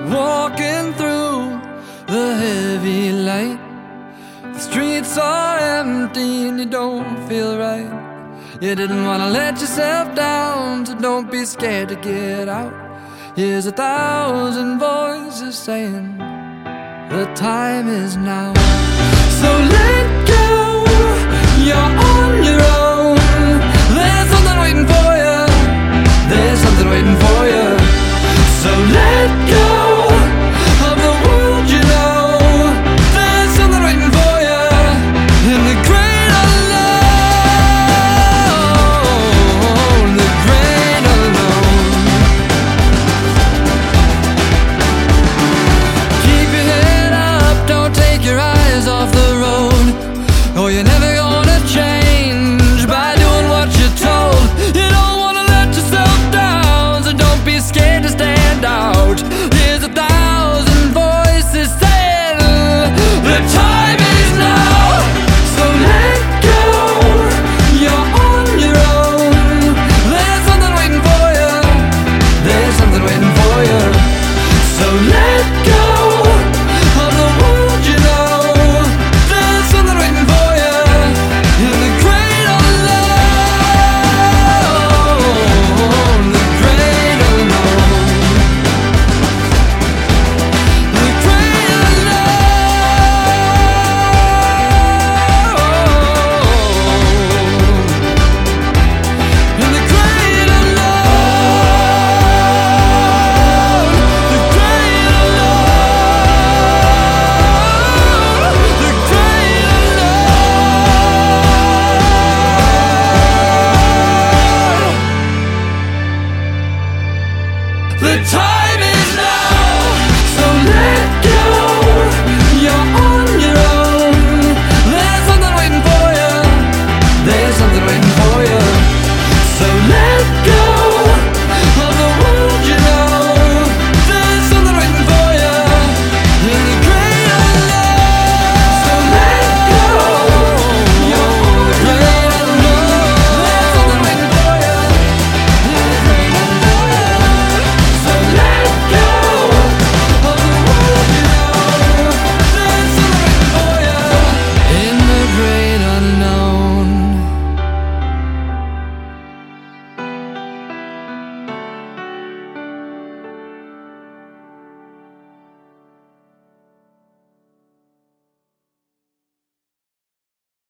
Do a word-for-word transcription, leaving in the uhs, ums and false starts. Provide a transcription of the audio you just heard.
walking through the heavy light. The streets are empty and you don't feel right. You didn't want to let yourself down, so don't be scared to get out. Here's a thousand voices saying the time is now. So let